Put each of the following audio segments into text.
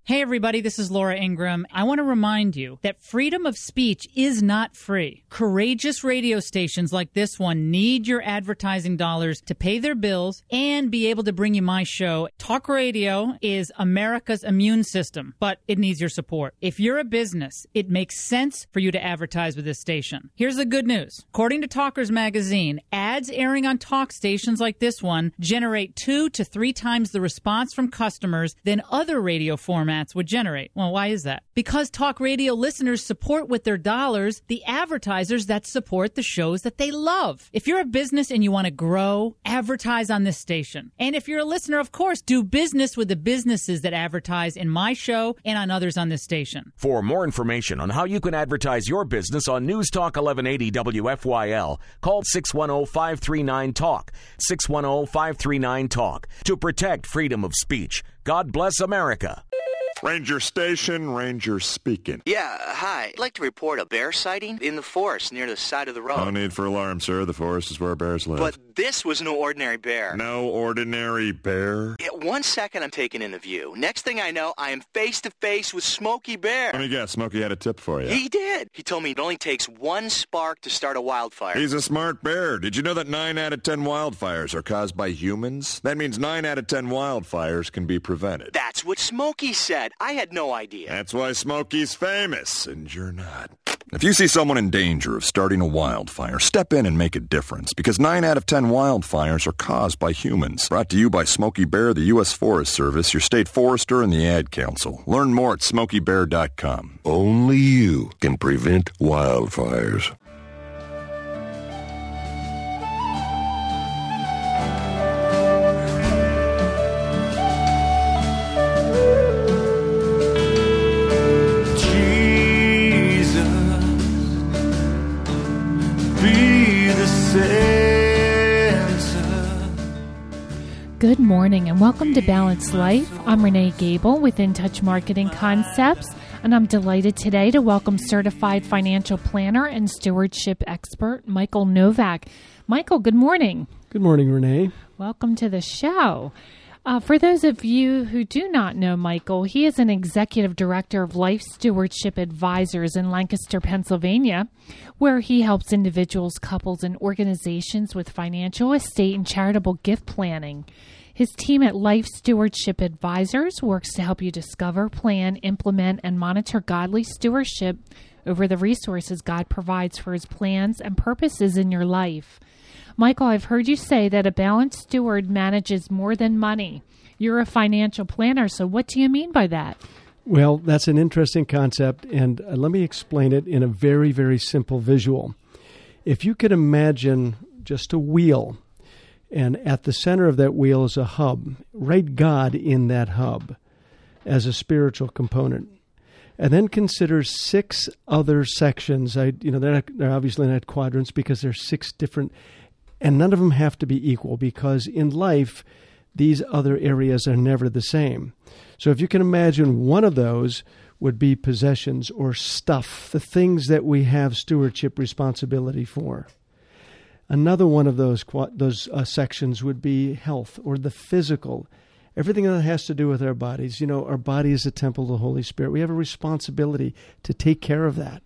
Hey everybody, this is Laura Ingram. I want to remind you that freedom of speech is not free. Courageous radio stations like this one need your advertising dollars to pay their bills and be able to bring you my show. Talk radio is America's immune system, but it needs your support. If you're a business, it makes sense for you to advertise with this station. Here's the good news. According to Talkers Magazine, ads airing on talk stations like this one generate 2 to 3 times the response from customers than other radio formats would generate. Well, why is that? Because talk radio listeners support with their dollars the advertisers that support the shows that they love. If you're a business and you want to grow, advertise on this station. And if you're a listener, of course, do business with the businesses that advertise in my show and on others on this station. For more information on how you can advertise your business on News Talk 1180 WFYL, call 610-539-TALK, 610-539-TALK, to protect freedom of speech. God bless America. Ranger Station, Ranger speaking. Yeah, hi. I'd like to report a bear sighting in the forest near the side of the road. No need for alarm, sir. The forest is where bears live. But this was no ordinary bear. No ordinary bear? Yeah, 1 second I'm taking in the view. Next thing I know, I am face to face with Smokey Bear. Let me guess, Smokey had a tip for you. He did. He told me it only takes 1 spark to start a wildfire. He's a smart bear. Did you know that 9 out of 10 wildfires are caused by humans? That means 9 out of 10 wildfires can be prevented. That's what Smokey said. I had no idea. That's why Smokey's famous, and you're not. If you see someone in danger of starting a wildfire, step in and make a difference, because 9 out of 10 wildfires are caused by humans. Brought to you by Smokey Bear, the U.S. Forest Service, your state forester, and the Ad Council. Learn more at smokeybear.com. Only you can prevent wildfires. Good morning and welcome to Balanced Life. I'm Renee Gable with In Touch Marketing Concepts, and I'm delighted today to welcome certified financial planner and stewardship expert Michael Novak. Michael, good morning. Good morning, Renee. Welcome to the show. For those of you who do not know Michael, he is an executive director of Life Stewardship Advisors in Lancaster, Pennsylvania, where he helps individuals, couples, and organizations with financial, estate, and charitable gift planning. His team at Life Stewardship Advisors works to help you discover, plan, implement, and monitor godly stewardship over the resources God provides for his plans and purposes in your life. Michael, I've heard you say that a balanced steward manages more than money. You're a financial planner, so what do you mean by that? Well, that's an interesting concept, and let me explain it in a very, very simple visual. If you could imagine just a wheel, and at the center of that wheel is a hub, write God in that hub as a spiritual component. And then consider 6 other sections. They're obviously not quadrants because there's 6 different. And none of them have to be equal, because in life, these other areas are never the same. So if you can imagine, one of those would be possessions or stuff, the things that we have stewardship responsibility for. Another one of those sections would be health or the physical, everything that has to do with our bodies. Our body is a temple of the Holy Spirit. We have a responsibility to take care of that.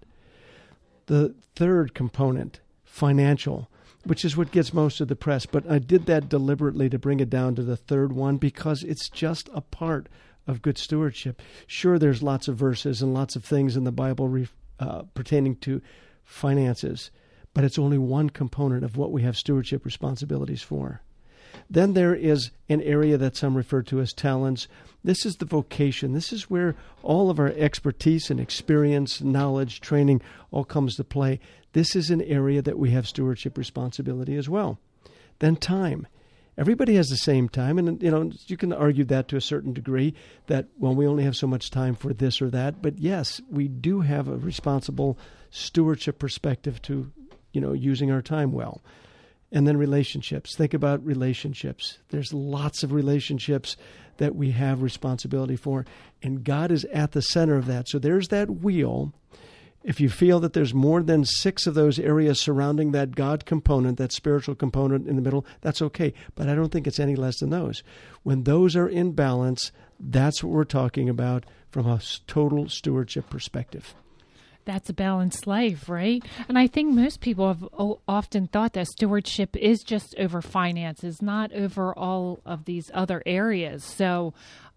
The third component, financial, which is what gets most of the press. But I did that deliberately to bring it down to the third one because it's just a part of good stewardship. Sure, there's lots of verses and lots of things in the Bible pertaining to finances, but it's only one component of what we have stewardship responsibilities for. Then there is an area that some refer to as talents. This is the vocation. This is where all of our expertise and experience, knowledge, training all comes to play. This is an area that we have stewardship responsibility as well. Then time. Everybody has the same time, and you can argue that to a certain degree, that, well, we only have so much time for this or that. But yes, we do have a responsible stewardship perspective to, using our time well. And then relationships. Think about relationships. There's lots of relationships that we have responsibility for, and God is at the center of that. So there's that wheel. If you feel that there's more than 6 of those areas surrounding that God component, that spiritual component in the middle, that's okay. But I don't think it's any less than those. When those are in balance, That's what we're talking about from a total stewardship perspective. That's a balanced life, right? And I think most people have often thought that stewardship is just over finances, not over all of these other areas. So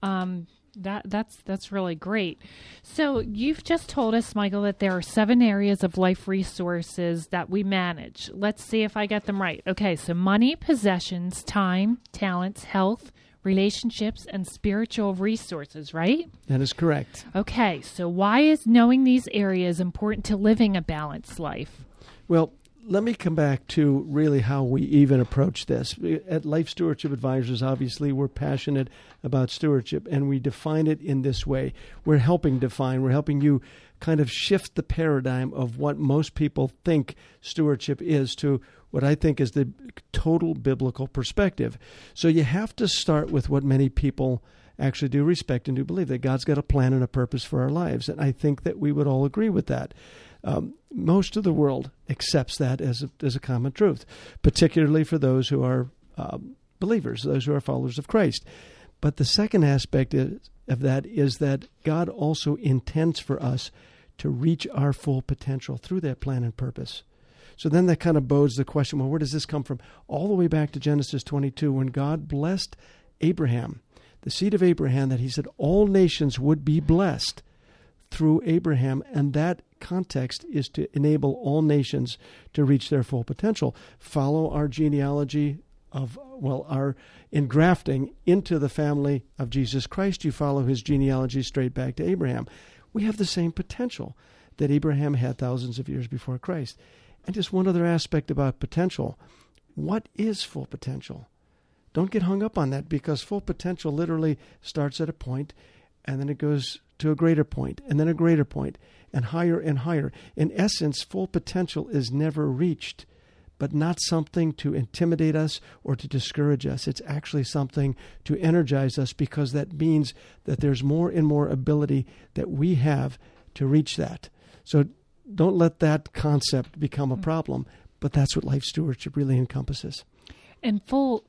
that's really great. So you've just told us, Michael, that there are 7 areas of life resources that we manage. Let's see if I get them right. Okay, so money, possessions, time, talents, health, relationships, and spiritual resources, right? That is correct. Okay, so why is knowing these areas important to living a balanced life? Well, let me come back to really how we even approach this. At Life Stewardship Advisors, obviously, we're passionate about stewardship, and we define it in this way. We're helping you kind of shift the paradigm of what most people think stewardship is to what I think is the total biblical perspective. So you have to start with what many people actually do respect and do believe, that God's got a plan and a purpose for our lives. And I think that we would all agree with that. Most of the world accepts that as a common truth, particularly for those who are believers, those who are followers of Christ. But the second aspect of that is that God also intends for us to reach our full potential through that plan and purpose. So then that kind of bodes the question, well, where does this come from? All the way back to Genesis 22, when God blessed Abraham, the seed of Abraham, that he said all nations would be blessed through Abraham, and that context is to enable all nations to reach their full potential. Follow our genealogy of, our engrafting into the family of Jesus Christ. You follow his genealogy straight back to Abraham. We have the same potential that Abraham had thousands of years before Christ. And just one other aspect about potential. What is full potential? Don't get hung up on that, because full potential literally starts at a point, and then it goes to a greater point, and then a greater point, and higher and higher. In essence, full potential is never reached, but not something to intimidate us or to discourage us. It's actually something to energize us, because that means that there's more and more ability that we have to reach that. So don't let that concept become a problem, but that's what life stewardship really encompasses. And full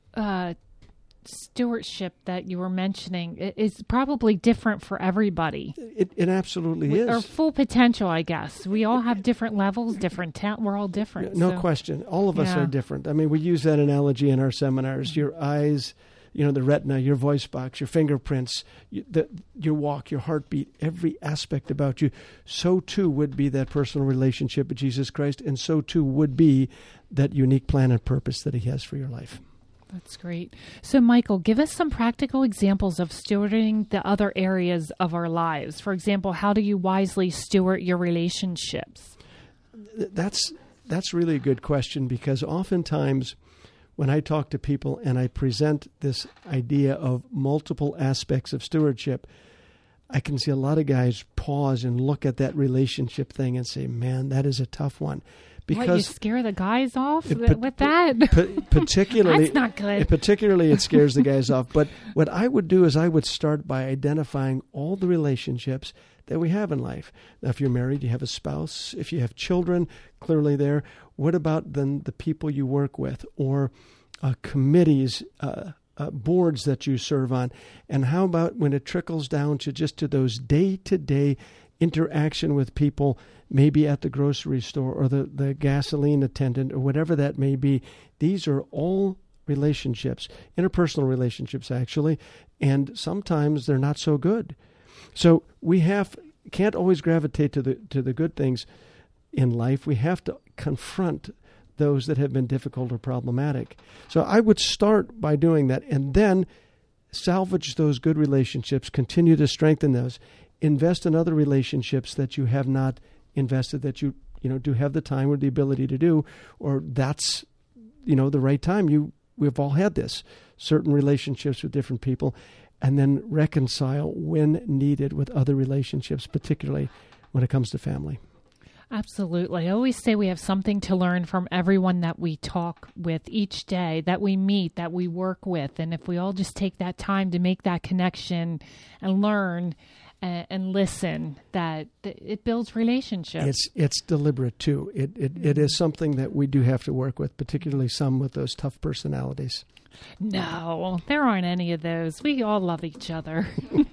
stewardship that you were mentioning is probably different for everybody. It absolutely is. Or full potential, I guess. We all have different levels, different talent. We're all different. No question. All of us are different. I mean, we use that analogy in our seminars. Your eyes, the retina, your voice box, your fingerprints, your walk, your heartbeat, every aspect about you. So too would be that personal relationship with Jesus Christ, and so too would be that unique plan and purpose that he has for your life. That's great. So, Michael, give us some practical examples of stewarding the other areas of our lives. For example, how do you wisely steward your relationships? That's really a good question, because oftentimes when I talk to people and I present this idea of multiple aspects of stewardship, I can see a lot of guys pause and look at that relationship thing and say, man, that is a tough one. Because you scare the guys off with that? Particularly, that's not good. Particularly, it scares the guys off. But what I would do is I would start by identifying all the relationships that we have in life. Now, if you're married, you have a spouse. If you have children, clearly there. What about then the people you work with, or committees, boards that you serve on? And how about when it trickles down to those day-to-day interaction with people, maybe at the grocery store or the gasoline attendant or whatever that may be? These are all relationships, interpersonal relationships actually, and sometimes they're not so good. So we can't always gravitate to the good things in life. We have to confront those that have been difficult or problematic. So I would start by doing that, and then salvage those good relationships, continue to strengthen those, invest in other relationships that you have not invested, that you do have the time or the ability to do, or that's the right time. We've all had this, certain relationships with different people, and then reconcile when needed with other relationships, particularly when it comes to family. Absolutely. I always say we have something to learn from everyone that we talk with each day, that we meet, that we work with. And if we all just take that time to make that connection and learn and listen, that it builds relationships. It's deliberate too. It is something that we do have to work with, particularly some with those tough personalities. No, there aren't any of those. We all love each other.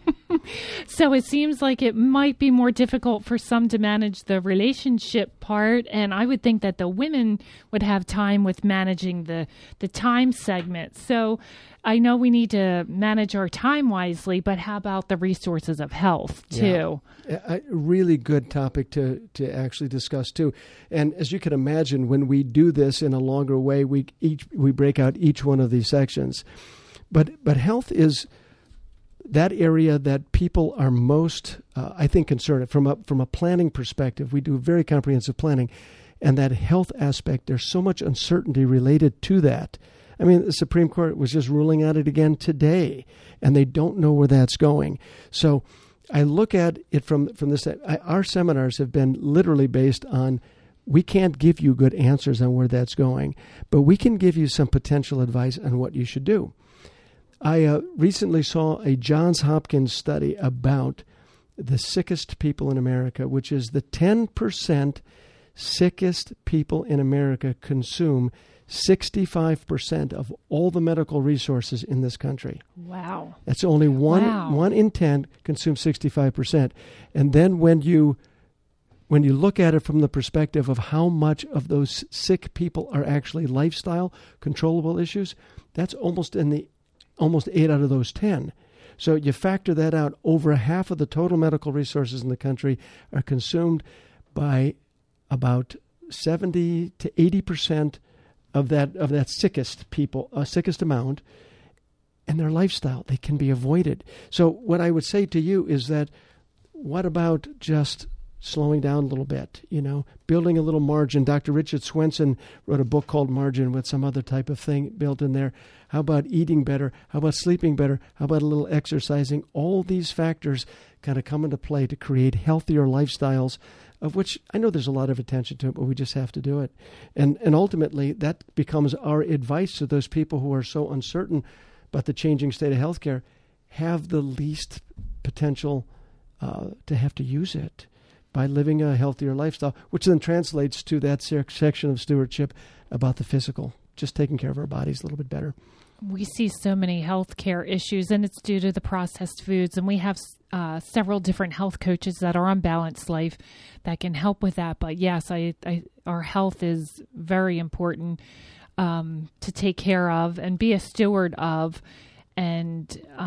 So it seems like it might be more difficult for some to manage the relationship part. And I would think that the women would have time with managing the time segment. So I know we need to manage our time wisely, but how about the resources of health too? Yeah. A really good topic to actually discuss too. And as you can imagine, when we do this in a longer way, we break out each one of these sections. But health is that area that people are most, I think, concerned from a planning perspective. We do very comprehensive planning, and that health aspect, there's so much uncertainty related to that. I mean, the Supreme Court was just ruling on it again today, and they don't know where that's going. So I look at it from this. Our seminars have been literally based on, we can't give you good answers on where that's going, but we can give you some potential advice on what you should do. I recently saw a Johns Hopkins study about the sickest people in America, which is the 10% sickest people in America consume 65% of all the medical resources in this country. Wow. That's only one in 10 consume 65%. And then when you look at it from the perspective of how much of those sick people are actually lifestyle controllable issues, that's almost 8 out of those 10. So you factor that out, over half of the total medical resources in the country are consumed by about 70 to 80% of that sickest people, sickest amount, and their lifestyle. They can be avoided. So what I would say to you is that, what about just slowing down a little bit, building a little margin? Dr. Richard Swenson wrote a book called Margin with some other type of thing built in there. How about eating better? How about sleeping better? How about a little exercising? All these factors kind of come into play to create healthier lifestyles, of which I know there's a lot of attention to it, but we just have to do it. And ultimately, that becomes our advice to those people who are so uncertain about the changing state of healthcare, have the least potential to have to use it by living a healthier lifestyle, which then translates to that section of stewardship about the physical, just taking care of our bodies a little bit better. We see so many healthcare issues, and it's due to the processed foods. And we have several different health coaches that are on Balanced Life that can help with that. But yes, our health is very important to take care of and be a steward of. And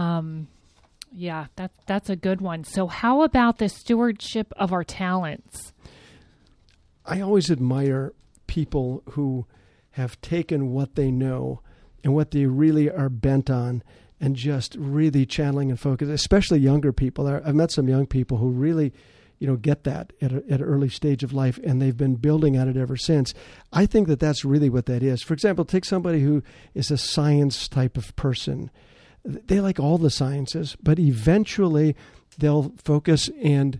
that's a good one. So how about the stewardship of our talents? I always admire people who have taken what they know and what they really are bent on and just really channeling and focus, especially younger people. I've met some young people who really, get that at an early stage of life, and they've been building at it ever since. I think that that's really what that is. For example, take somebody who is a science type of person. They like all the sciences, but eventually they'll focus and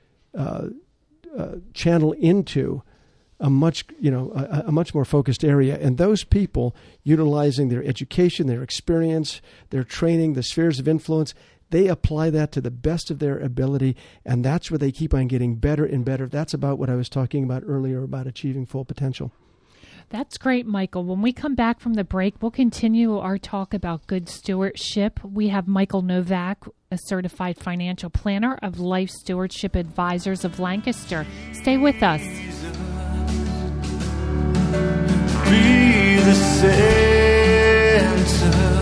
channel into a much more focused area. And those people, utilizing their education, their experience, their training, the spheres of influence, they apply that to the best of their ability, and that's where they keep on getting better and better. That's about what I was talking about earlier about achieving full potential. That's great, Michael. When we come back from the break, we'll continue our talk about good stewardship. We have Michael Novak, a certified financial planner of Life Stewardship Advisors of Lancaster. Stay with us. Be the center,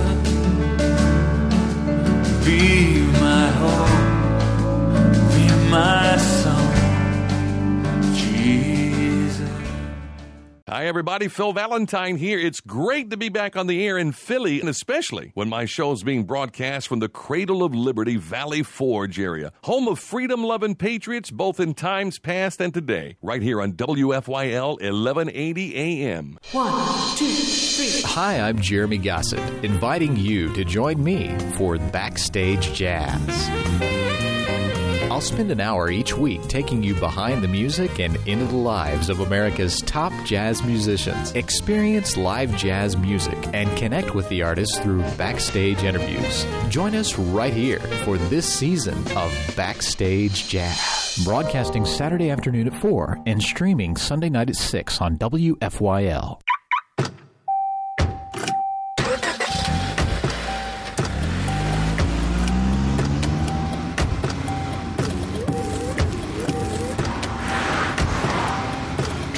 be my hope, be my song, Jesus. Hi, everybody. Phil Valentine here. It's great to be back on the air in Philly, and especially when my show's being broadcast from the Cradle of Liberty, Valley Forge area, home of freedom-loving patriots both in times past and today, right here on WFYL 1180 AM. 1, 2, 3. Hi, I'm Jeremy Gossett, inviting you to join me for Backstage Jazz. I'll spend an hour each week taking you behind the music and into the lives of America's top jazz musicians. Experience live jazz music and connect with the artists through backstage interviews. Join us right here for this season of Backstage Jazz. Broadcasting Saturday afternoon at 4 and streaming Sunday night at 6 on WFYL.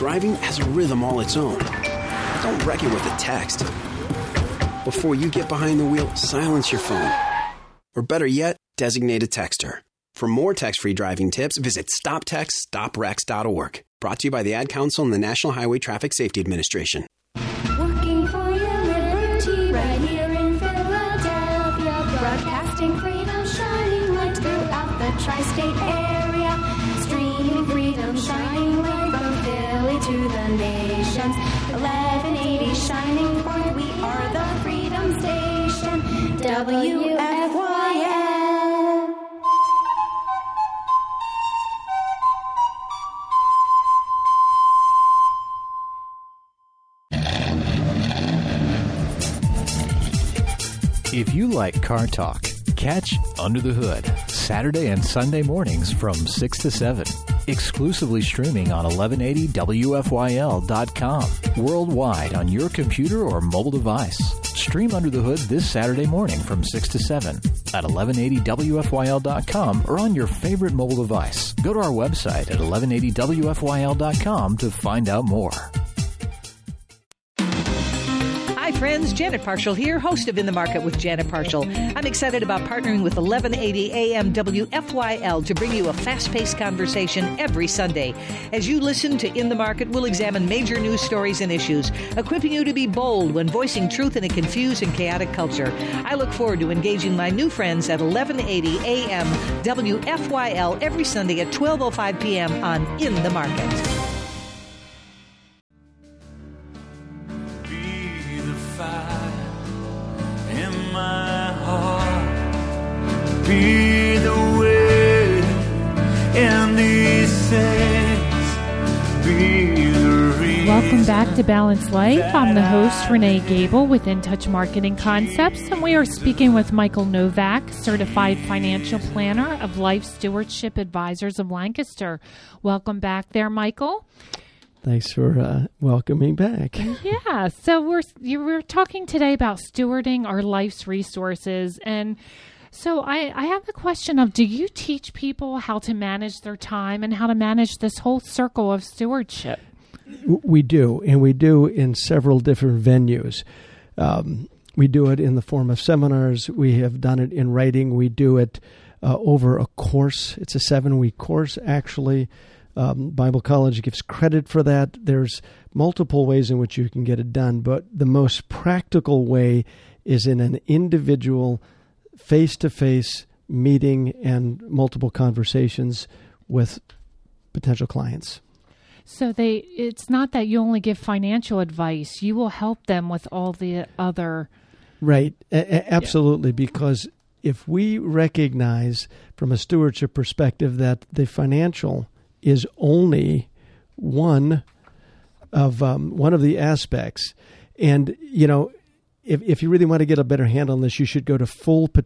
driving has a rhythm all its own. Don't wreck it with a text. Before you get behind the wheel, silence your phone. Or better yet, designate a texter. For more text-free driving tips, visit stoptextstoprex.org. Brought to you by the Ad Council and the National Highway Traffic Safety Administration. Working for your liberty right here in Philadelphia. Broadcasting freedom, shining light throughout the tri-state area. Streaming freedom, shining light from Philly to the nations. 1180 shining forth, we are the Freedom Station. WFYL. If you like car talk, catch Under the Hood, Saturday and Sunday mornings from 6 to 7. Exclusively streaming on 1180WFYL.com. Worldwide on your computer or mobile device. Stream Under the Hood this Saturday morning from 6 to 7 at 1180WFYL.com or on your favorite mobile device. Go to our website at 1180WFYL.com to find out more. Hi friends, Janet Parshall here, host of In the Market with Janet Parshall. I'm excited about partnering with 1180 AM WFYL to bring you a fast-paced conversation every Sunday. As you listen to In the Market, we'll examine major news stories and issues, equipping you to be bold when voicing truth in a confused and chaotic culture. I look forward to engaging my new friends at 1180 AM WFYL every Sunday at 12:05 p.m. on In the Market. Be the way in these things. Be the reason. Welcome back to Balanced Life. I'm the host, Renee Gable with In Touch Marketing Concepts, and we are speaking with Michael Novak, Certified Financial Planner of Life Stewardship Advisors of Lancaster. Welcome back there, Michael. Thanks for welcoming back. Yeah, so we're talking today about stewarding our life's resources, and so I have the question of, do you teach people how to manage their time and how to manage this whole circle of stewardship? We do, and we do in several different venues. We do it in the form of seminars. We have done it in writing. We do it over a course. It's a 7-week course, actually. Bible College gives credit for that. There's multiple ways in which you can get it done, but the most practical way is in an individual face-to-face meeting and multiple conversations with potential clients. So it's not that you only give financial advice. You will help them with all the other... Right. Absolutely. Yeah. Because if we recognize from a stewardship perspective that the financial is only one of the aspects, and, you know, if you really want to get a better handle on this, you should go to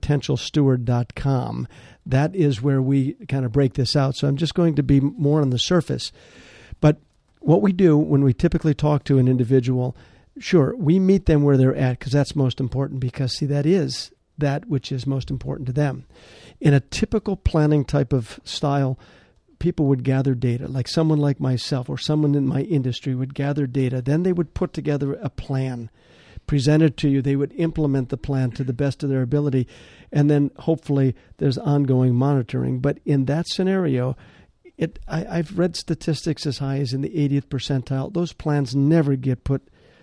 fullpotentialsteward.com. That is where we kind of break this out. So I'm just going to be more on the surface. But what we do when we typically talk to an individual, sure, we meet them where they're at because that's most important, because, see, that is that which is most important to them. In a typical planning type of style, people would gather data, like someone like myself or someone in my industry would gather data. Then they would put together a plan, present it to you. They would implement the plan to the best of their ability, and then hopefully there's ongoing monitoring. But in that scenario, I've read statistics as high as in the 80th percentile. Those plans never get put,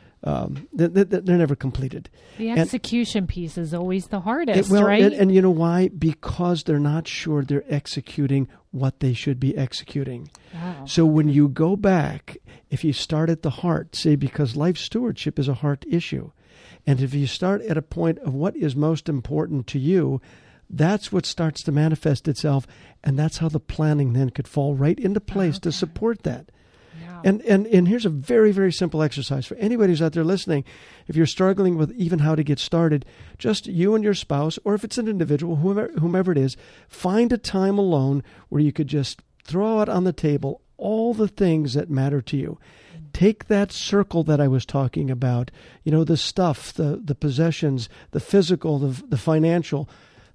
they're never completed. The execution piece is always the hardest, right? And you know why? Because they're not sure they're executing what they should be executing. Oh. So when you go back, if you start at the heart, say, because life stewardship is a heart issue, and if you start at a point of what is most important to you, that's what starts to manifest itself, and that's how the planning then could fall right into place to support that. Yeah. And here's a very, very simple exercise for anybody who's out there listening. If you're struggling with even how to get started, just you and your spouse, or if it's an individual, whomever it is, find a time alone where you could just throw out on the table all the things that matter to you. Take that circle that I was talking about, you know, the stuff, the possessions, the physical, the financial,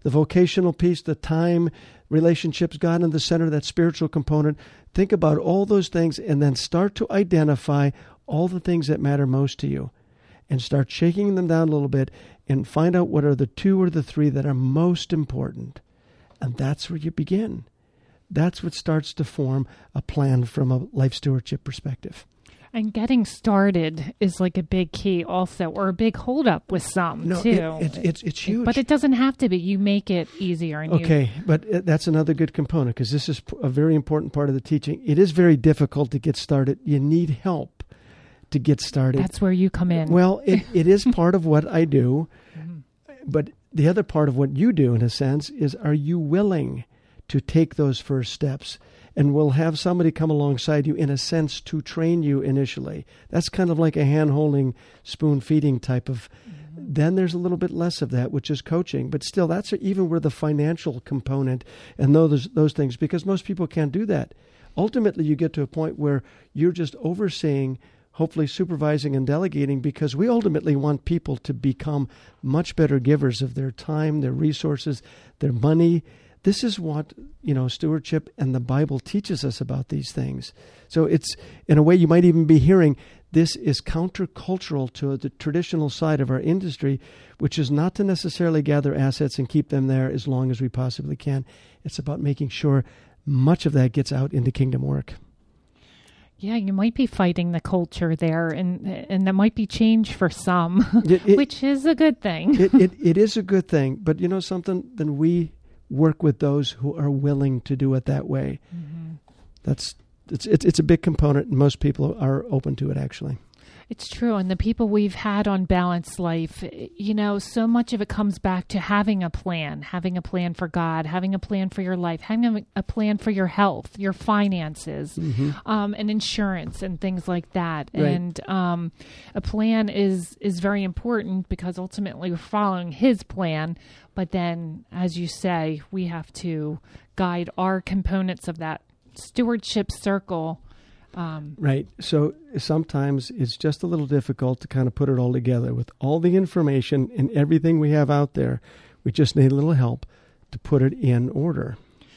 the vocational piece, the time, relationships, God in the center, that spiritual component. Think about all those things and then start to identify all the things that matter most to you and start shaking them down a little bit and find out what are the 2 or the 3 that are most important. And that's where you begin. That's what starts to form a plan from a life stewardship perspective. And getting started is like a big key also, or a big holdup with some, too. It's huge. But it doesn't have to be. You make it easier. And but that's another good component, because this is a very important part of the teaching. It is very difficult to get started. You need help to get started. That's where you come in. Well, it is part of what I do. But the other part of what you do, in a sense, is, are you willing to take those first steps? And we'll have somebody come alongside you, in a sense, to train you initially. That's kind of like a hand-holding, spoon-feeding type of. Then there's a little bit less of that, which is coaching. But still, that's even where the financial component and those things, because most people can't do that. Ultimately, you get to a point where you're just overseeing, hopefully supervising and delegating, because we ultimately want people to become much better givers of their time, their resources, their money. This is what, stewardship and the Bible teaches us about these things. So it's, in a way, you might even be hearing, this is countercultural to the traditional side of our industry, which is not to necessarily gather assets and keep them there as long as we possibly can. It's about making sure much of that gets out into kingdom work. Yeah, you might be fighting the culture there, and that might be change for some, which is a good thing. It is a good thing. But you know something? Then we work with those who are willing to do it that way. It's a big component, and most people are open to it, actually. It's true. And the people we've had on Balanced Life, so much of it comes back to having a plan for God, having a plan for your life, having a plan for your health, your finances, and insurance and things like that. Right. And a plan is very important, because ultimately we're following His plan. But then, as you say, we have to guide our components of that stewardship circle. Right. So sometimes it's just a little difficult to kind of put it all together with all the information and everything we have out there. We just need a little help to put it in order.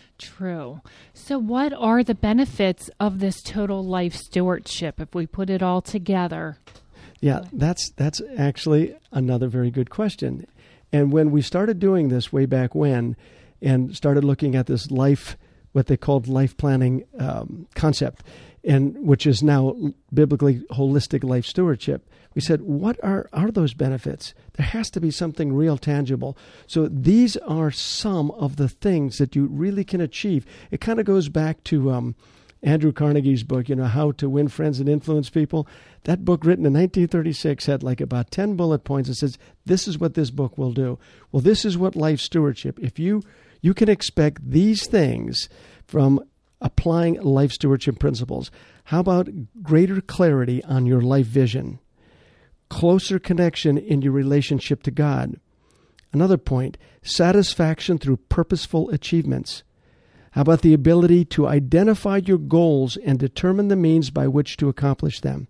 True. So what are the benefits of this total life stewardship if we put it all together? Yeah, that's actually another very good question. And when we started doing this way back when, and started looking at this life, what they called life planning concept, and which is now biblically holistic life stewardship, we said, what are those benefits? There has to be something real tangible. So these are some of the things that you really can achieve. It kind of goes back to Andrew Carnegie's book, How to Win Friends and Influence People. That book, written in 1936, had like about 10 bullet points. It says, this is what this book will do. Well, this is what life stewardship. If you can expect these things from applying life stewardship principles. How about greater clarity on your life vision? Closer connection in your relationship to God. Another point, satisfaction through purposeful achievements. How about the ability to identify your goals and determine the means by which to accomplish them?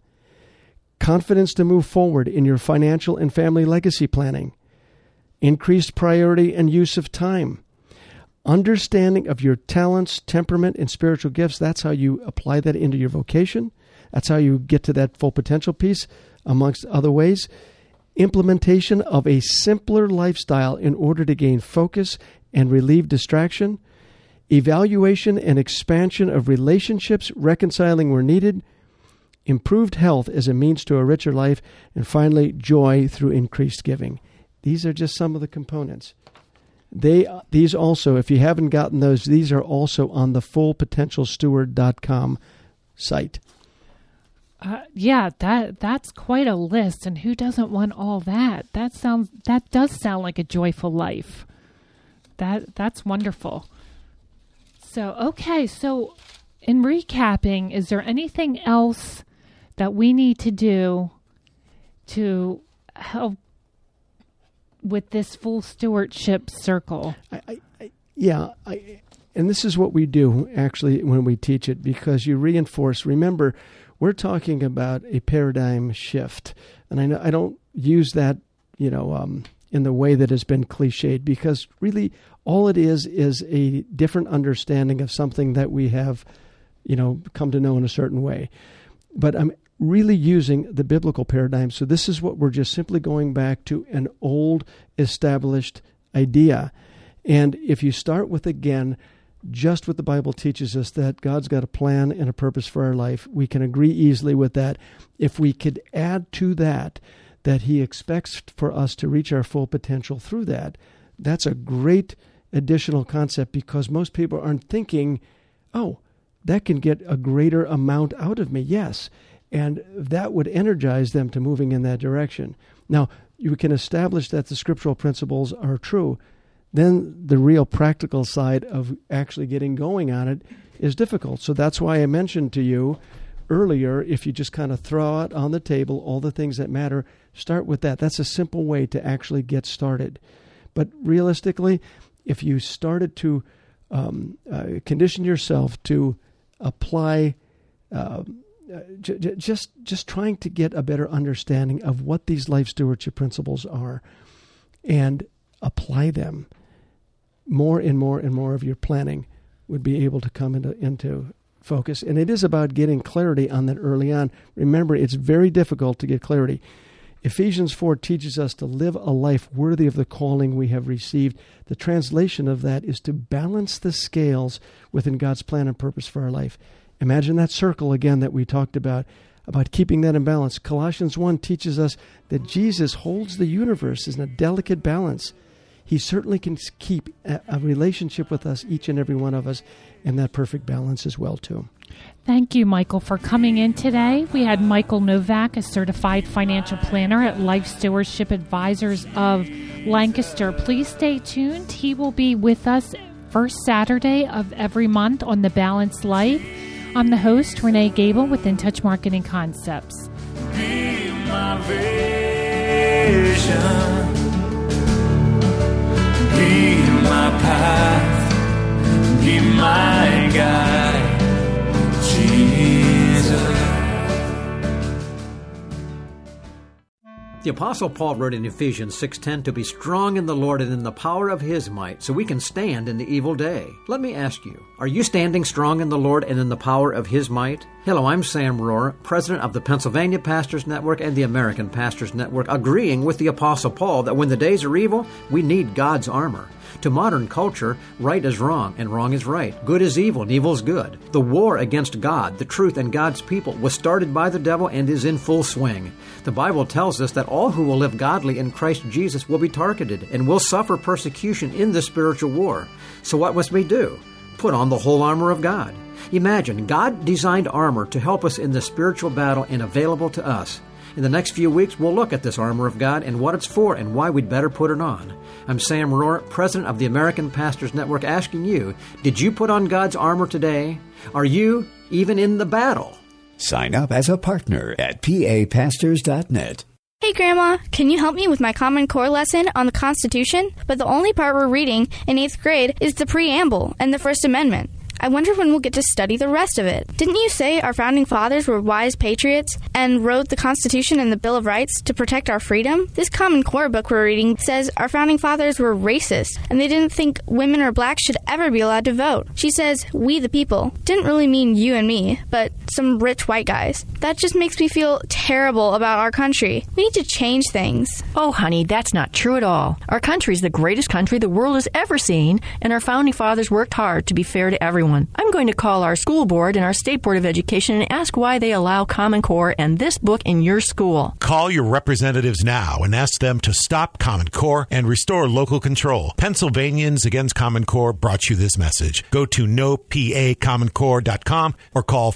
Confidence to move forward in your financial and family legacy planning. Increased priority and use of time. Understanding of your talents, temperament, and spiritual gifts. That's how you apply that into your vocation. That's how you get to that full potential piece, amongst other ways. Implementation of a simpler lifestyle in order to gain focus and relieve distraction. Evaluation and expansion of relationships, reconciling where needed. Improved health as a means to a richer life. And finally, joy through increased giving. These are just some of the components. These also, if you haven't gotten those, these are also on the fullpotentialsteward.com site. Yeah, that's quite a list, and who doesn't want all that? That does sound like a joyful life. That's wonderful. So in recapping, is there anything else that we need to do to help with this full stewardship circle? And this is what we do actually when we teach it, because you reinforce. Remember, we're talking about a paradigm shift, and I know I don't use that in in the way that has been cliched, because really all it is a different understanding of something that we have, come to know in a certain way. But I'm really using the biblical paradigm. So this is what we're just simply going back to an old established idea. And if you start with, again, just what the Bible teaches us, that God's got a plan and a purpose for our life, we can agree easily with that. If we could add to that He expects for us to reach our full potential through that, that's a great additional concept, because most people aren't thinking, oh, that can get a greater amount out of me. Yes. And that would energize them to moving in that direction. Now, you can establish that the scriptural principles are true. Then the real practical side of actually getting going on it is difficult. So that's why I mentioned to you earlier, if you just kind of throw out on the table all the things that matter, start with that. That's a simple way to actually get started. But realistically, if you started to condition yourself to apply just trying to get a better understanding of what these life stewardship principles are and apply them, more and more and more of your planning would be able to come into focus. And it is about getting clarity on that early on. Remember, it's very difficult to get clarity. Ephesians 4 teaches us to live a life worthy of the calling we have received. The translation of that is to balance the scales within God's plan and purpose for our life. Imagine that circle again that we talked about keeping that in balance. Colossians 1 teaches us that Jesus holds the universe in a delicate balance. He certainly can keep a relationship with us, each and every one of us, in that perfect balance as well, too. Thank you, Michael, for coming in today. We had Michael Novak, a certified financial planner at Life Stewardship Advisors of Lancaster. Please stay tuned. He will be with us first Saturday of every month on The Balanced Life. I'm the host, Renee Gable, with In Touch Marketing Concepts. Be my vision. Be my path, be my guide, Jesus. The Apostle Paul wrote in Ephesians 6:10 to be strong in the Lord and in the power of His might, so we can stand in the evil day. Let me ask you, are you standing strong in the Lord and in the power of His might? Hello, I'm Sam Rohr, president of the Pennsylvania Pastors Network and the American Pastors Network, agreeing with the Apostle Paul that when the days are evil, we need God's armor. To modern culture, right is wrong and wrong is right. Good is evil and evil is good. The war against God, the truth, and God's people was started by the devil and is in full swing. The Bible tells us that all who will live godly in Christ Jesus will be targeted and will suffer persecution in this spiritual war. So what must we do? Put on the whole armor of God. Imagine God designed armor to help us in the spiritual battle and available to us. In the next few weeks, we'll look at this armor of God and what it's for and why we'd better put it on. I'm Sam Rohr, president of the American Pastors Network, asking you, did you put on God's armor today? Are you even in the battle? Sign up as a partner at papastors.net. Hey Grandma, can you help me with my Common Core lesson on the Constitution? But the only part we're reading in 8th grade is the preamble and the First Amendment. I wonder when we'll get to study the rest of it. Didn't you say our founding fathers were wise patriots and wrote the Constitution and the Bill of Rights to protect our freedom? This Common Core book we're reading says our founding fathers were racist and they didn't think women or blacks should ever be allowed to vote. She says, we the people, didn't really mean you and me, but some rich white guys. That just makes me feel terrible about our country. We need to change things. Oh, honey, that's not true at all. Our country is the greatest country the world has ever seen, and our founding fathers worked hard to be fair to everyone. I'm going to call our school board and our State Board of Education and ask why they allow Common Core and this book in your school. Call your representatives now and ask them to stop Common Core and restore local control. Pennsylvanians Against Common Core brought you this message. Go to nopacommoncore.com or call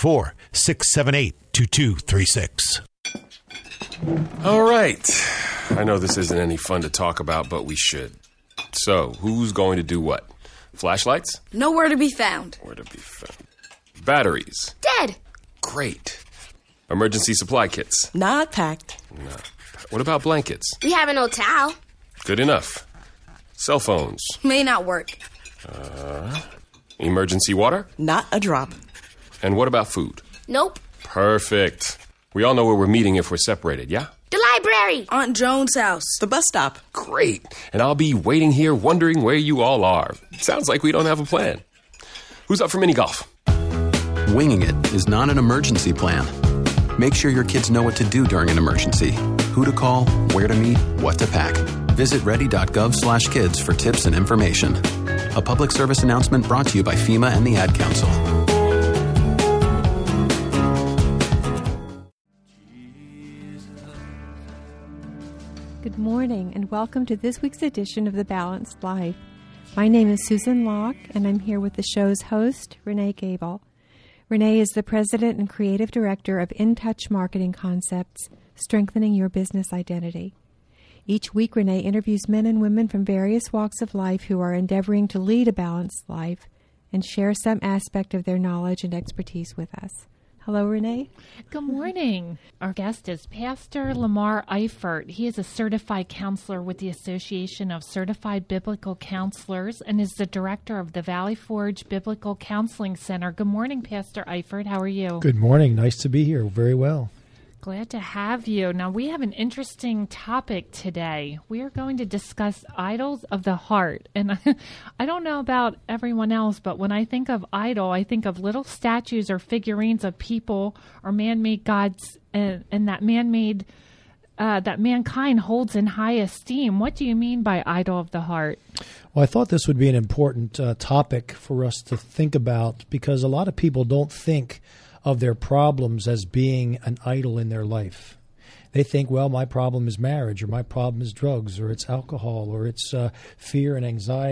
484-678-2236. All right. I know this isn't any fun to talk about, but we should. So, who's going to do what? Flashlights? Nowhere to be found. Where to be found? Batteries? Dead. Great. Emergency supply kits? Not packed. No. What about blankets? We have an old towel. Good enough. Cell phones? May not work. Emergency water? Not a drop. And what about food? Nope. Perfect. We all know where we're meeting if we're separated, yeah? Delight. library. Aunt Joan's house. The bus stop. Great. And I'll be waiting here wondering where you all are. Sounds like we don't have a plan. Who's up for mini golf? Winging it is not an emergency plan. Make sure your kids know what to do during an emergency. Who to call, where to meet, what to pack. Visit ready.gov/kids for tips and information. A public service announcement brought to you by FEMA and the Ad Council. Good morning and welcome to this week's edition of The Balanced Life. My name is Susan Locke and I'm here with the show's host, Renee Gable. Renee is the president and creative director of In Touch Marketing Concepts, strengthening your business identity. Each week, Renee interviews men and women from various walks of life who are endeavoring to lead a balanced life and share some aspect of their knowledge and expertise with us. Hello, Renee. Good morning. Our guest is Pastor Lamar Eifert. He is a certified counselor with the Association of Certified Biblical Counselors and is the director of the Valley Forge Biblical Counseling Center. Good morning, Pastor Eifert. How are you? Good morning. Nice to be here. Very well. Glad to have you. Now, we have an interesting topic today. We are going to discuss idols of the heart. And I don't know about everyone else, but when I think of idol, I think of little statues or figurines of people or man-made gods and that man-made, that mankind holds in high esteem. What do you mean by idol of the heart? Well, I thought this would be an important topic for us to think about because a lot of people don't think of their problems as being an idol in their life. They think, well, my problem is marriage, or my problem is drugs, or it's alcohol, or it's fear and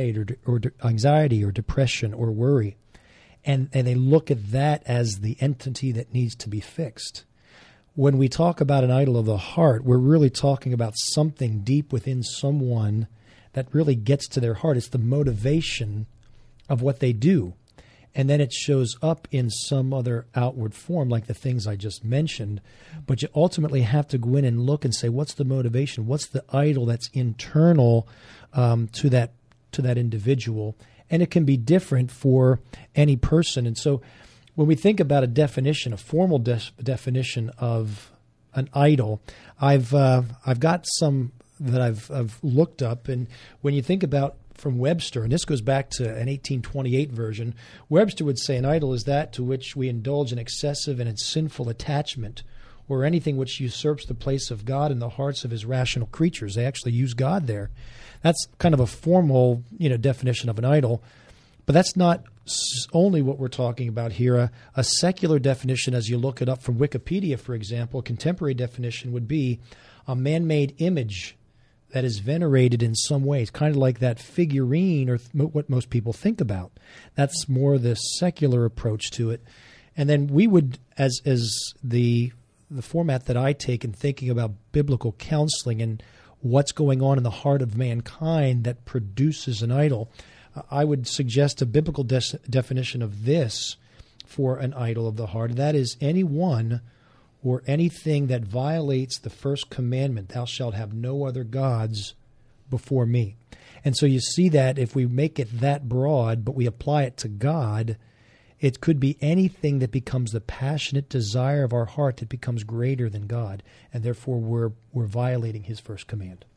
anxiety, or depression, or worry. And they look at that as the entity that needs to be fixed. When we talk about an idol of the heart, we're really talking about something deep within someone that really gets to their heart. It's the motivation of what they do. And then it shows up in some other outward form, like the things I just mentioned. But you ultimately have to go in and look and say, what's the motivation? What's the idol that's internal to that individual? And it can be different for any person. And so when we think about a definition, a formal definition of an idol, I've got some that I've looked up. And when you think about from Webster, and this goes back to an 1828 version, Webster would say an idol is that to which we indulge in excessive and in sinful attachment, or anything which usurps the place of God in the hearts of his rational creatures. They actually use God there. That's kind of a formal, definition of an idol, but that's not only what we're talking about here. A secular definition, as you look it up from Wikipedia, for example, a contemporary definition would be a man-made image that is venerated in some ways, kind of like that figurine or what most people think about. That's more the secular approach to it. And then we would, as the format that I take in thinking about biblical counseling and what's going on in the heart of mankind that produces an idol, I would suggest a biblical definition of this for an idol of the heart. That is anyone or anything that violates the first commandment, thou shalt have no other gods before me. And so you see that if we make it that broad, but we apply it to God, it could be anything that becomes the passionate desire of our heart that becomes greater than God, and therefore we're violating his first command.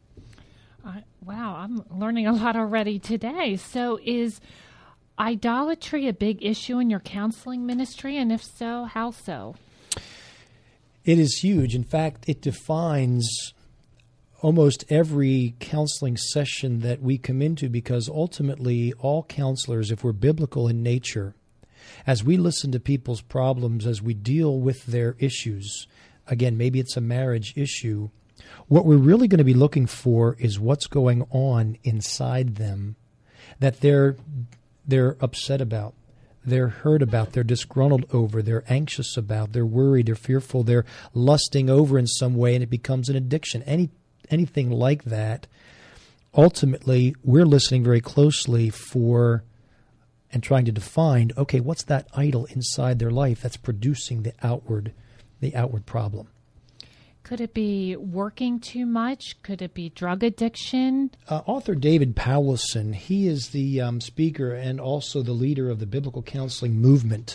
Wow, I'm learning a lot already today. So is idolatry a big issue in your counseling ministry? And if so, how so? It is huge. In fact, it defines almost every counseling session that we come into, because ultimately all counselors, if we're biblical in nature, as we listen to people's problems, as we deal with their issues, again, maybe it's a marriage issue, what we're really going to be looking for is what's going on inside them that they're upset about, they're hurt about, they're disgruntled over, they're anxious about, they're worried, they're fearful, they're lusting over in some way, and it becomes an addiction. Anything like that, ultimately, we're listening very closely for and trying to define, okay, what's that idol inside their life that's producing the outward problem? Could it be working too much? Could it be drug addiction? Author David Powlison, he is the speaker and also the leader of the biblical counseling movement,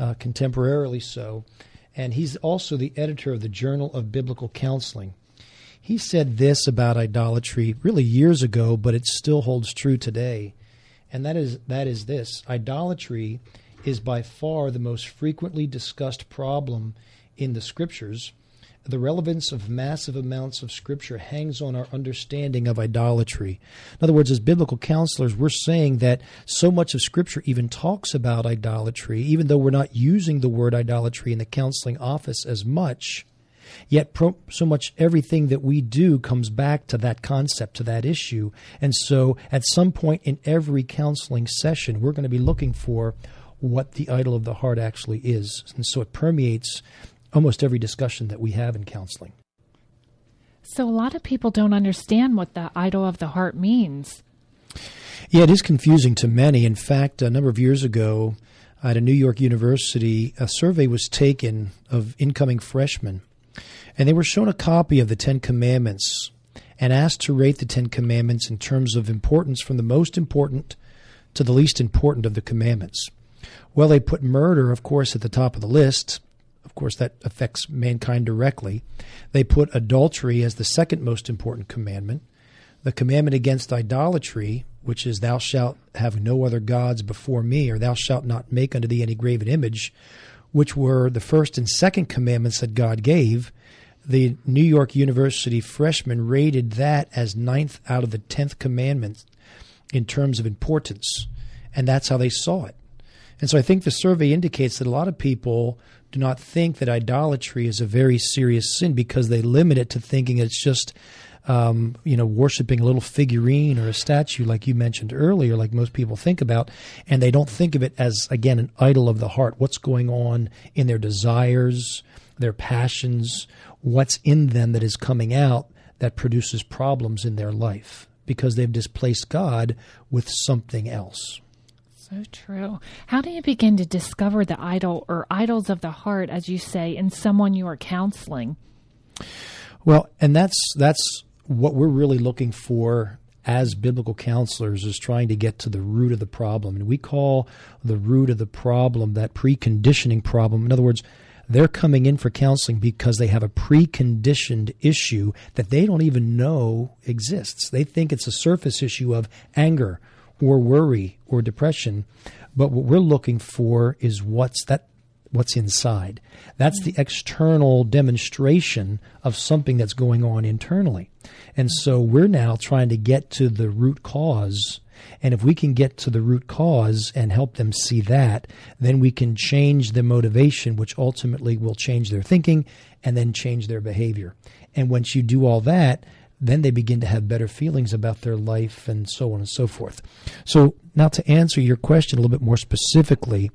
contemporarily so, and he's also the editor of the Journal of Biblical Counseling. He said this about idolatry really years ago, but it still holds true today. And that is this. Idolatry is by far the most frequently discussed problem in the Scriptures. The relevance of massive amounts of Scripture hangs on our understanding of idolatry. In other words, as biblical counselors, we're saying that so much of Scripture even talks about idolatry, even though we're not using the word idolatry in the counseling office as much, yet so much everything that we do comes back to that concept, to that issue. And so at some point in every counseling session, we're going to be looking for what the idol of the heart actually is. And so it permeates almost every discussion that we have in counseling. So a lot of people don't understand what the idol of the heart means. Yeah, it is confusing to many. In fact, a number of years ago at a New York university, a survey was taken of incoming freshmen, and they were shown a copy of the Ten Commandments and asked to rate the Ten Commandments in terms of importance from the most important to the least important of the commandments. Well, they put murder, of course, at the top of the list. Of course, that affects mankind directly. They put adultery as the second most important commandment. The commandment against idolatry, which is thou shalt have no other gods before me, or thou shalt not make unto thee any graven image, which were the first and second commandments that God gave. The New York University freshmen rated that as 9th out of the 10th commandment in terms of importance, and that's how they saw it. And so I think the survey indicates that a lot of people do not think that idolatry is a very serious sin because they limit it to thinking it's just, worshiping a little figurine or a statue like you mentioned earlier, like most people think about, and they don't think of it as, again, an idol of the heart. What's going on in their desires, their passions, what's in them that is coming out that produces problems in their life because they've displaced God with something else. So true. How do you begin to discover the idol or idols of the heart, as you say, in someone you are counseling? Well, and that's what we're really looking for as biblical counselors, is trying to get to the root of the problem. And we call the root of the problem that preconditioning problem. In other words, they're coming in for counseling because they have a preconditioned issue that they don't even know exists. They think it's a surface issue of anger or worry or depression, but what we're looking for is what's inside. That's the external demonstration of something that's going on internally. And so we're now trying to get to the root cause, and if we can get to the root cause and help them see that, then we can change the motivation, which ultimately will change their thinking and then change their behavior. And once you do all that, then they begin to have better feelings about their life and so on and so forth. So now to answer your question a little bit more specifically,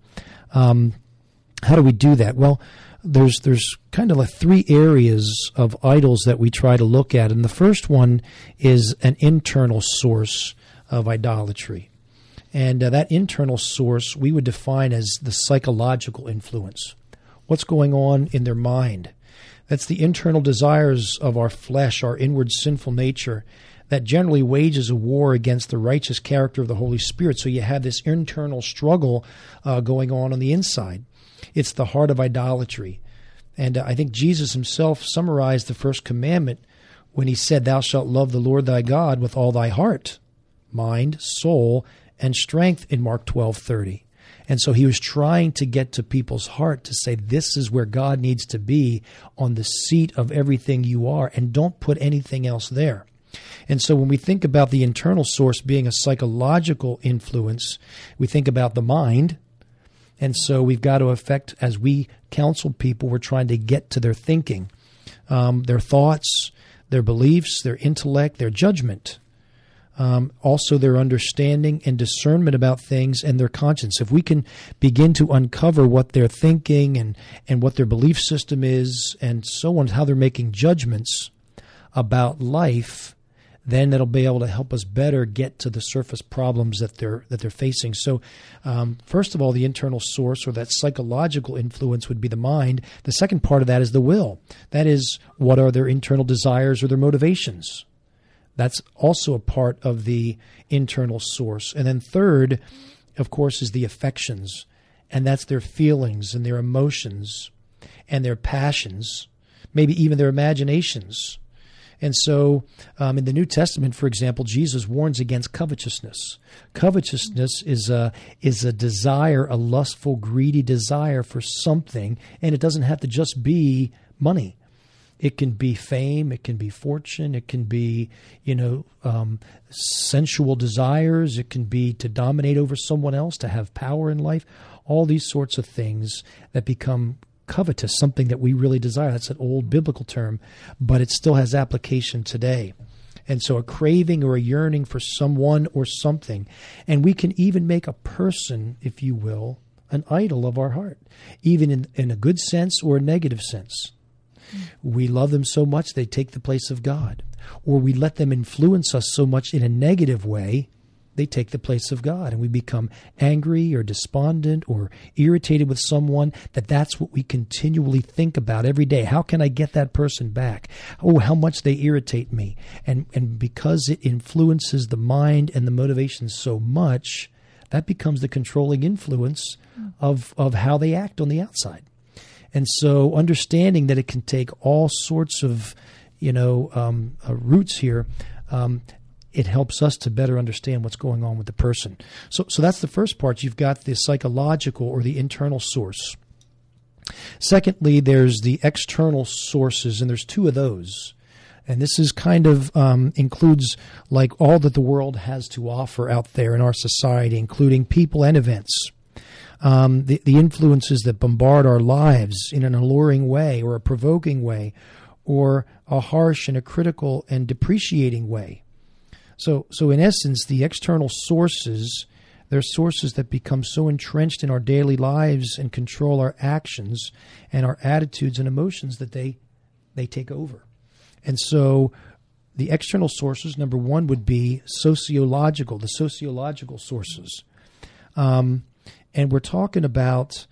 how do we do that? Well, there's kind of like three areas of idols that we try to look at. And the first one is an internal source of idolatry. And that internal source we would define as the psychological influence. What's going on in their mind? That's the internal desires of our flesh, our inward sinful nature, that generally wages a war against the righteous character of the Holy Spirit. So you have this internal struggle going on the inside. It's the heart of idolatry. And I think Jesus himself summarized the first commandment when he said, thou shalt love the Lord thy God with all thy heart, mind, soul, and strength in Mark 12:30. And so he was trying to get to people's heart to say, this is where God needs to be, on the seat of everything you are, and don't put anything else there. And so when we think about the internal source being a psychological influence, we think about the mind. And so we've got to affect, as we counsel people, we're trying to get to their thinking, their thoughts, their beliefs, their intellect, their judgment. Also their understanding and discernment about things, and their conscience. If we can begin to uncover what they're thinking and what their belief system is and so on, how they're making judgments about life, then it'll be able to help us better get to the surface problems that they're facing. So first of all, the internal source, or that psychological influence, would be the mind. The second part of that is the will. That is, what are their internal desires or their motivations? That's also a part of the internal source. And then third, of course, is the affections. And that's their feelings and their emotions and their passions, maybe even their imaginations. And so in the New Testament, for example, Jesus warns against covetousness. Covetousness is a desire, a lustful, greedy desire for something, and it doesn't have to just be money. It can be fame, it can be fortune, it can be, sensual desires, it can be to dominate over someone else, to have power in life, all these sorts of things that become covetous, something that we really desire. That's an old biblical term, but it still has application today. And so a craving or a yearning for someone or something. And we can even make a person, if you will, an idol of our heart, even in a good sense or a negative sense. We love them so much they take the place of God. Or we let them influence us so much in a negative way, they take the place of God, and we become angry or despondent or irritated with someone, that's what we continually think about every day. How can I get that person back? Oh, how much they irritate me. And because it influences the mind and the motivation so much, that becomes the controlling influence of how they act on the outside. And so understanding that it can take all sorts of, roots here, it helps us to better understand what's going on with the person. So that's the first part. You've got the psychological or the internal source. Secondly, there's the external sources, and there's two of those. And this is kind of includes like all that the world has to offer out there in our society, including people and events. The influences that bombard our lives in an alluring way or a provoking way or a harsh and a critical and depreciating way. So in essence, the external sources, they're sources that become so entrenched in our daily lives and control our actions and our attitudes and emotions that they take over. And so the external sources, number one, would be the sociological sources. And we're talking about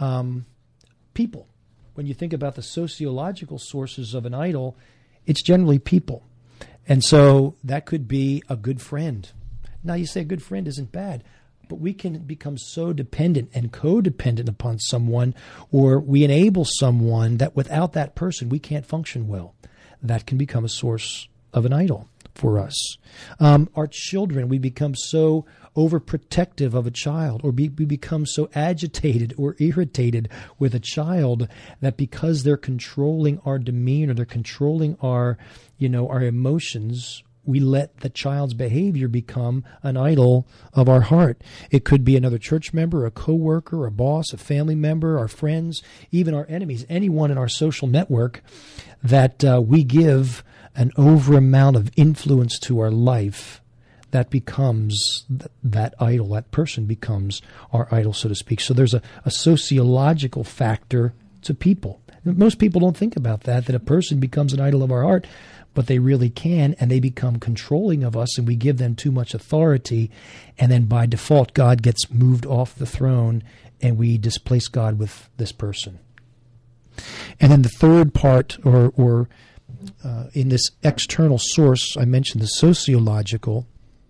people. When you think about the sociological sources of an idol, it's generally people. And so that could be a good friend. Now, you say a good friend isn't bad, but we can become so dependent and codependent upon someone, or we enable someone that without that person we can't function well. That can become a source of an idol for us. Our children, we become so overprotective of a child, or we become so agitated or irritated with a child that because they're controlling our demeanor, they're controlling our emotions, we let the child's behavior become an idol of our heart. It could be another church member, a coworker, a boss, a family member, our friends, even our enemies, anyone in our social network that we give an over amount of influence to our life. That becomes that idol. That person becomes our idol, so to speak. So there's a sociological factor to people. Most people don't think about that a person becomes an idol of our heart, but they really can, and they become controlling of us, and we give them too much authority, and then by default, God gets moved off the throne, and we displace God with this person. And then the third part, or in this external source, I mentioned the sociological.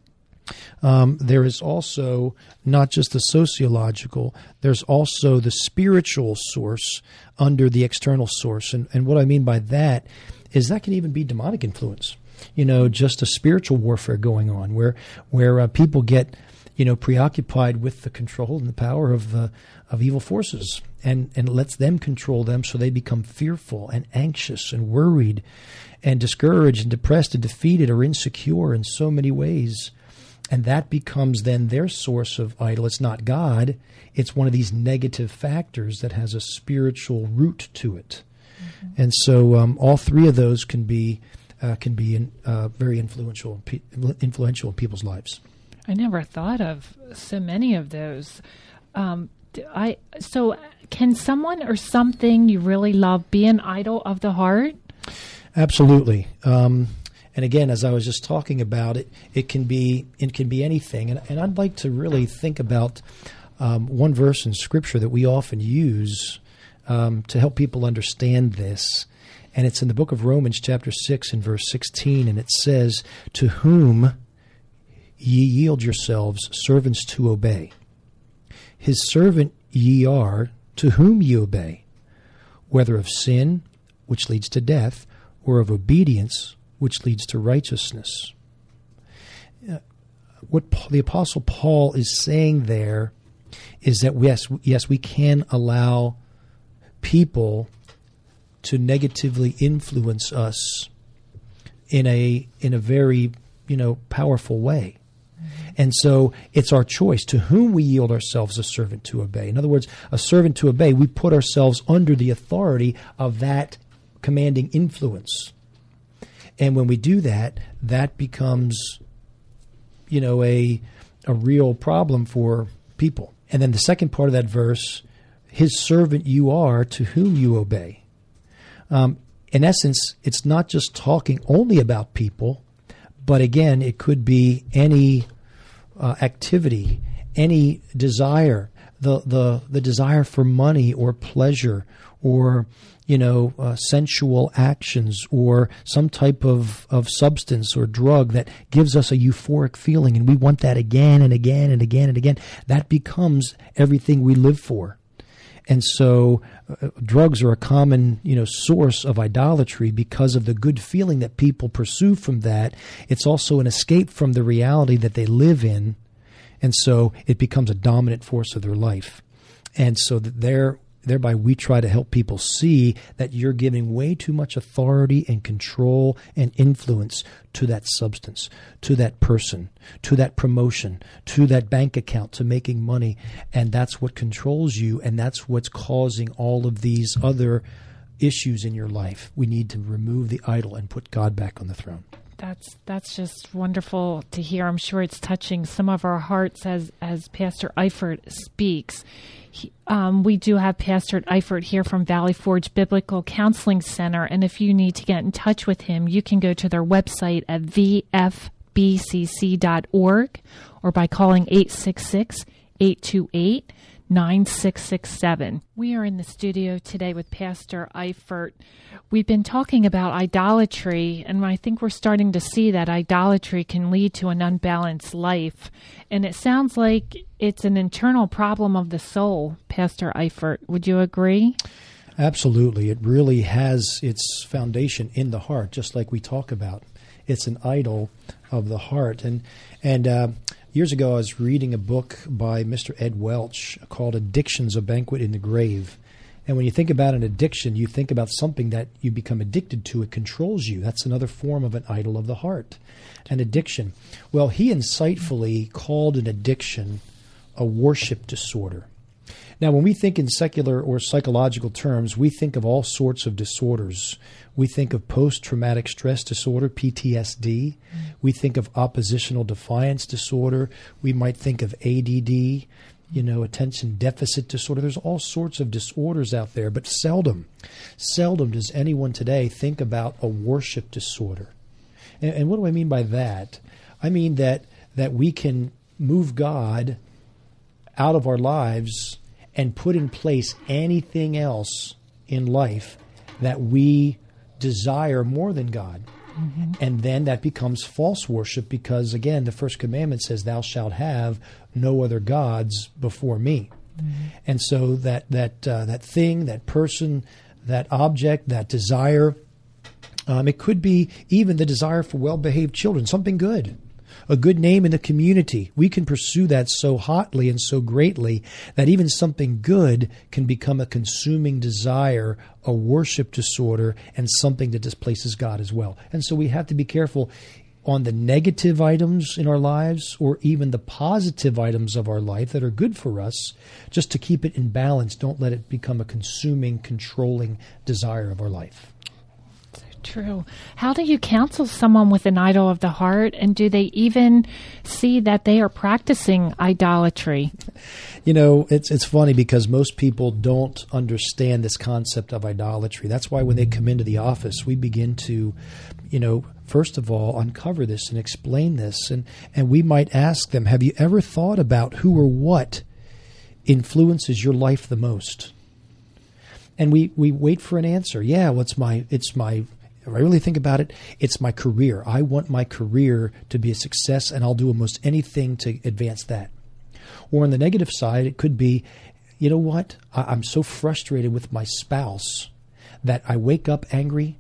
There is also not just the sociological, there's also the spiritual source under the external source. And what I mean by that is that can even be demonic influence, just a spiritual warfare going on where people get, preoccupied with the control and the power of evil forces and lets them control them, so they become fearful and anxious and worried and discouraged and depressed and defeated or insecure in so many ways. And that becomes then their source of idol. It's not God. It's one of these negative factors that has a spiritual root to it. Mm-hmm. And so all three of those can be very influential in people's lives. I never thought of so many of those. So can someone or something you really love be an idol of the heart? Absolutely. And again, as I was just talking about, it can be anything. And I'd like to really think about one verse in Scripture that we often use to help people understand this. And it's in the book of Romans chapter 6 and verse 16. And it says, "To whom ye yield yourselves servants to obey. His servant ye are, to whom ye obey, whether of sin, which leads to death, or of obedience, which leads to righteousness. What the Apostle Paul is saying there is that, yes, we can allow people to negatively influence us in a very, powerful way. And so it's our choice to whom we yield ourselves a servant to obey. In other words, a servant to obey, we put ourselves under the authority of that commanding influence. And when we do that, that becomes, a real problem for people. And then the second part of that verse, his servant you are to whom you obey. In essence, it's not just talking only about people, but again, it could be any activity, any desire, the desire for money or pleasure or sensual actions or some type of substance or drug that gives us a euphoric feeling, and we want that again and again and again and again. That becomes everything we live for. And so drugs are a common, source of idolatry because of the good feeling that people pursue from that. It's also an escape from the reality that they live in. And so it becomes a dominant force of their life. And so that thereby we try to help people see that you're giving way too much authority and control and influence to that substance, to that person, to that promotion, to that bank account, to making money. And that's what controls you, and that's what's causing all of these other issues in your life. We need to remove the idol and put God back on the throne. That's just wonderful to hear. I'm sure it's touching some of our hearts as Pastor Eifert speaks. We do have Pastor Eifert here from Valley Forge Biblical Counseling Center, and if you need to get in touch with him, you can go to their website at vfbcc.org or by calling 866-828-9667. We are in the studio today with Pastor Eifert. We've been talking about idolatry, and I think we're starting to see that idolatry can lead to an unbalanced life. And it sounds like it's an internal problem of the soul, Pastor Eifert. Would you agree? Absolutely. It really has its foundation in the heart, just like we talk about. It's an idol of the heart. And years ago, I was reading a book by Mr. Ed Welch called Addictions, A Banquet in the Grave. And when you think about an addiction, you think about something that you become addicted to. It controls you. That's another form of an idol of the heart, an addiction. Well, he insightfully called an addiction a worship disorder. Now, when we think in secular or psychological terms, we think of all sorts of disorders. We think of post-traumatic stress disorder, PTSD. We think of oppositional defiance disorder. We might think of ADD, attention deficit disorder. There's all sorts of disorders out there, but seldom does anyone today think about a worship disorder. And what do I mean by that? I mean that we can move God out of our lives and put in place anything else in life that we desire more than God. Mm-hmm. And then that becomes false worship because, again, the first commandment says, thou shalt have no other gods before me. Mm-hmm. And so that thing, that person, that object, that desire, it could be even the desire for well-behaved children, something good. A good name in the community. We can pursue that so hotly and so greatly that even something good can become a consuming desire, a worship disorder, and something that displaces God as well. And so we have to be careful on the negative items in our lives or even the positive items of our life that are good for us, just to keep it in balance. Don't let it become a consuming, controlling desire of our life. True. How do you counsel someone with an idol of the heart, and do they even see that they are practicing idolatry? It's funny because most people don't understand this concept of idolatry. That's why when they come into the office, we begin to, first of all, uncover this and explain this. And we might ask them, have you ever thought about who or what influences your life the most? And we wait for an answer. Yeah, well, if I really think about it, it's my career. I want my career to be a success, and I'll do almost anything to advance that. Or on the negative side, it could be, you know what? I'm so frustrated with my spouse that I wake up angry.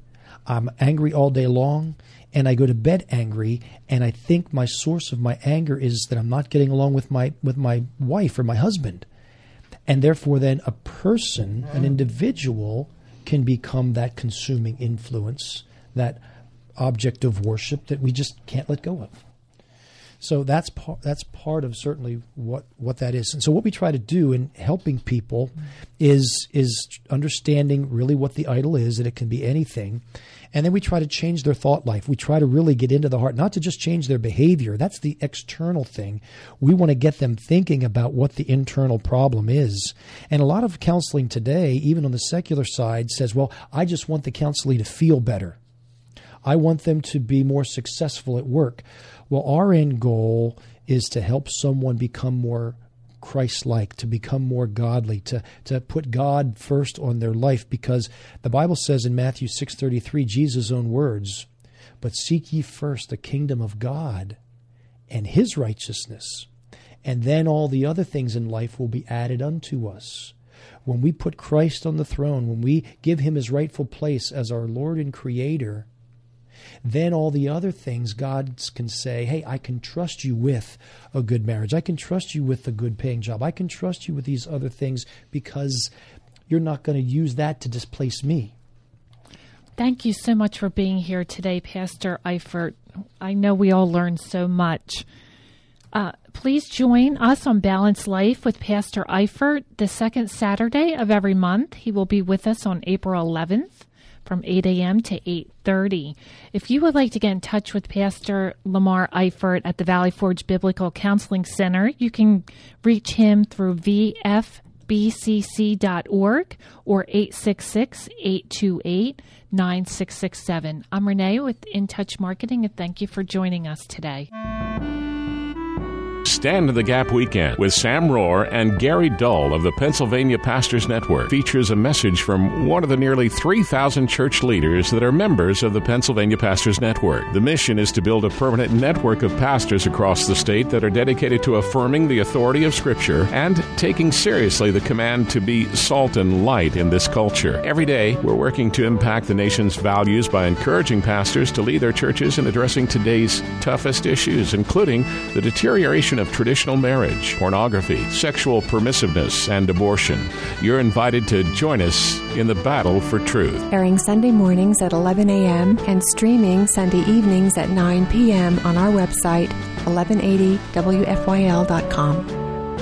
I'm angry all day long, and I go to bed angry, and I think my source of my anger is that I'm not getting along with my wife or my husband. And therefore then a person, an individual, can become that consuming influence, that object of worship that we just can't let go of. So that's part of certainly what that is. And so what we try to do in helping people is understanding really what the idol is, that it can be anything. And then we try to change their thought life. We try to really get into the heart, not to just change their behavior. That's the external thing. We want to get them thinking about what the internal problem is. And a lot of counseling today, even on the secular side, says, well, I just want the counselee to feel better. I want them to be more successful at work. Well, our end goal is to help someone become more Christ-like, to become more godly, to put God first on their life, because the Bible says in Matthew 6:33, Jesus' own words, "But seek ye first the kingdom of God and his righteousness, and then all the other things in life will be added unto us." When we put Christ on the throne, when we give him his rightful place as our Lord and Creator, then all the other things God can say, hey, I can trust you with a good marriage. I can trust you with a good paying job. I can trust you with these other things because you're not going to use that to displace me. Thank you so much for being here today, Pastor Eifert. I know we all learned so much. Please join us on Balanced Life with Pastor Eifert the second Saturday of every month. He will be with us on April 11th. From 8 a.m. to 8:30. If you would like to get in touch with Pastor Lamar Eifert at the Valley Forge Biblical Counseling Center, you can reach him through vfbcc.org or 866-828-9667. I'm Renee with In Touch Marketing, and thank you for joining us today. Stand in the Gap Weekend with Sam Rohr and Gary Dull of the Pennsylvania Pastors Network features a message from one of the nearly 3,000 church leaders that are members of the Pennsylvania Pastors Network. The mission is to build a permanent network of pastors across the state that are dedicated to affirming the authority of Scripture and taking seriously the command to be salt and light in this culture. Every day, we're working to impact the nation's values by encouraging pastors to lead their churches in addressing today's toughest issues, including the deterioration of traditional marriage, pornography, sexual permissiveness, and abortion. You're invited to join us in the battle for truth. Airing Sunday mornings at 11 a.m. and streaming Sunday evenings at 9 p.m. on our website, 1180wfyl.com.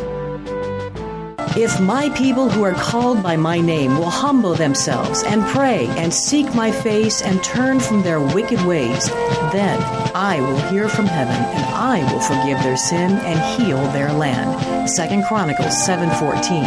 If my people who are called by my name will humble themselves and pray and seek my face and turn from their wicked ways, then I will hear from heaven and I will forgive their sin and heal their land. 2 Chronicles 7:14.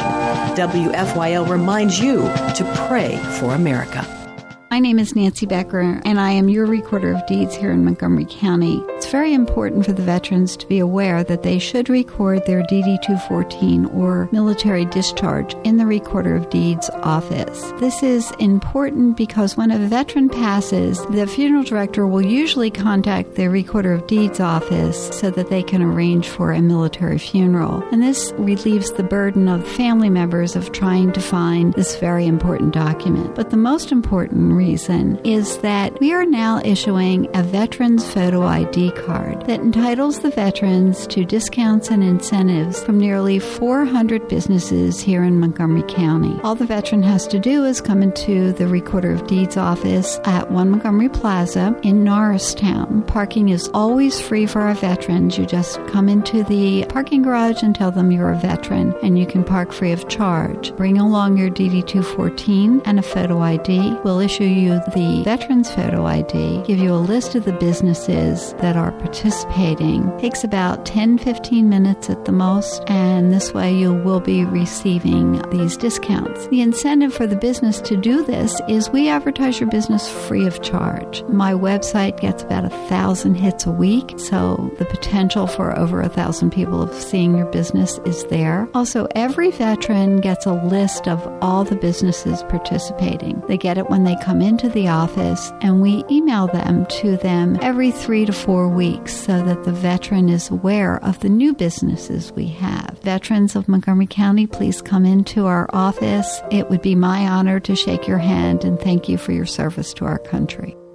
WFYL reminds you to pray for America. My name is Nancy Becker, and I am your Recorder of Deeds here in Montgomery County. It's very important for the veterans to be aware that they should record their DD-214 or military discharge in the Recorder of Deeds office. This is important because when a veteran passes, the funeral director will usually contact the Recorder of Deeds office so that they can arrange for a military funeral. And this relieves the burden of family members of trying to find this very important document. But the most important reason is that we are now issuing a Veterans Photo ID card that entitles the veterans to discounts and incentives from nearly 400 businesses here in Montgomery County. All the veteran has to do is come into the Recorder of Deeds office at 1 Montgomery Plaza in Norristown. Parking is always free for our veterans. You just come into the parking garage and tell them you're a veteran, and you can park free of charge. Bring along your DD-214 and a photo ID. We'll issue you the Veterans Photo ID, give you a list of the businesses that are participating. It takes about 10-15 minutes at the most, and this way you will be receiving these discounts. The incentive for the business to do this is we advertise your business free of charge. My website gets about 1,000 hits a week, so the potential for over 1,000 people of seeing your business is there. Also, every veteran gets a list of all the businesses participating. They get it when they come into the office, and we email them to them every 3 to 4 weeks so that the veteran is aware of the new businesses we have. Veterans of Montgomery County, please come into our office. It would be my honor to shake your hand and thank you for your service to our country.